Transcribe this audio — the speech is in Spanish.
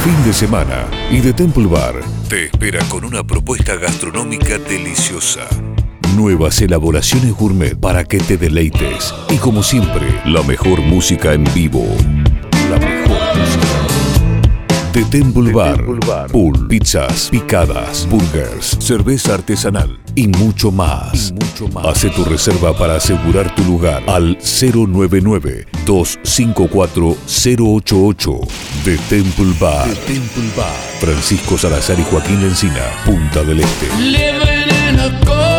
fin de semana y The Temple Bar te espera con una propuesta gastronómica deliciosa. Nuevas elaboraciones gourmet para que te deleites. Y como siempre, la mejor música en vivo. La mejor música. The Temple Bar. Pool, pizzas, picadas, burgers, cerveza artesanal y mucho más. Hace tu reserva para asegurar tu lugar al 099-254-088. The Temple Bar. Francisco Salazar y Joaquín Encina, Punta del Este.